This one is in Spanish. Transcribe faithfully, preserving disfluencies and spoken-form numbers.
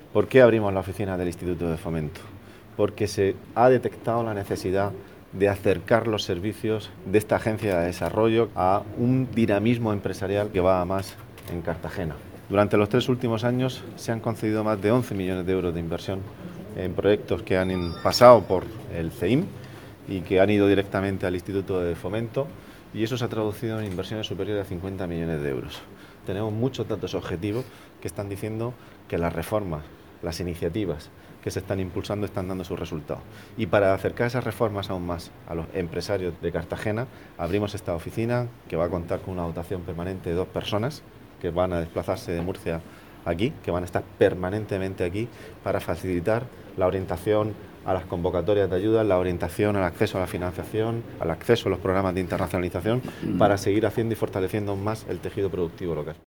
¿Por qué abrimos la oficina del Instituto de Fomento? Porque se ha detectado la necesidad de acercar los servicios de esta agencia de desarrollo a un dinamismo empresarial que va a más en Cartagena. Durante los tres últimos años se han concedido más de once millones de euros de inversión en proyectos que han pasado por el C E I M y que han ido directamente al Instituto de Fomento, y eso se ha traducido en inversiones superiores a cincuenta millones de euros. Tenemos muchos datos objetivos que están diciendo que las reformas, las iniciativas que se están impulsando están dando sus resultados. Y para acercar esas reformas aún más a los empresarios de Cartagena, abrimos esta oficina que va a contar con una dotación permanente de dos personas que van a desplazarse de Murcia aquí, que van a estar permanentemente aquí para facilitar la orientación a las convocatorias de ayuda, la orientación al acceso a la financiación, al acceso a los programas de internacionalización, para seguir haciendo y fortaleciendo más el tejido productivo local.